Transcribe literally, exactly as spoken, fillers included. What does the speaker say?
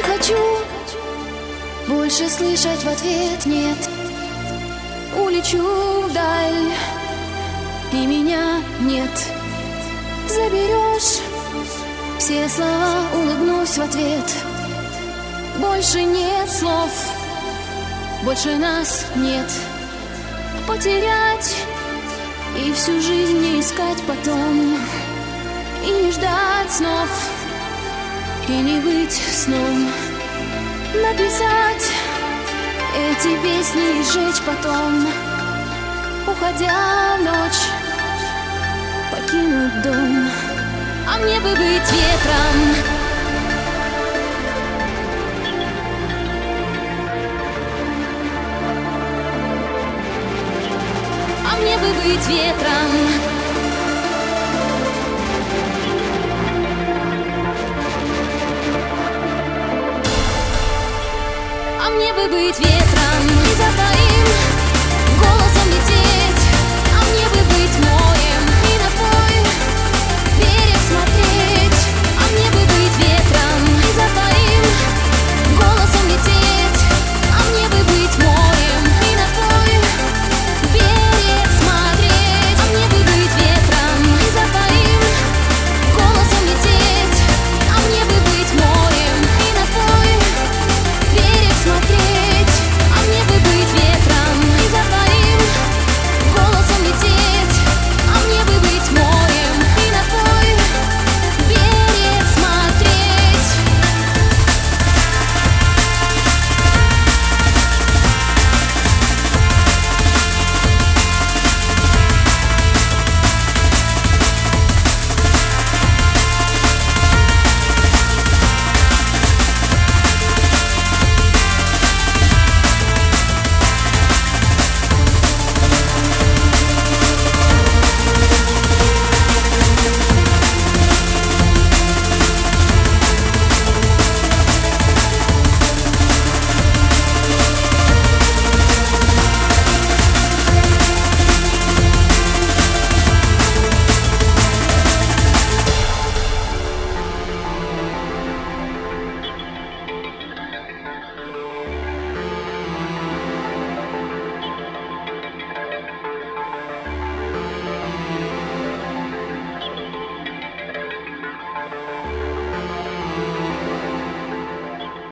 Не хочу больше слышать в ответ нет. Улечу вдаль, и меня нет. Заберешь все слова, улыбнусь в ответ. Больше нет слов, больше нас нет. Потерять и всю жизнь не искать потом, и не ждать снов, и не быть сном. Написать эти песни и сжечь потом, уходя в ночь, покинуть дом. А мне бы быть ветром, а мне бы быть ветром. А мне бы быть ветром и затаить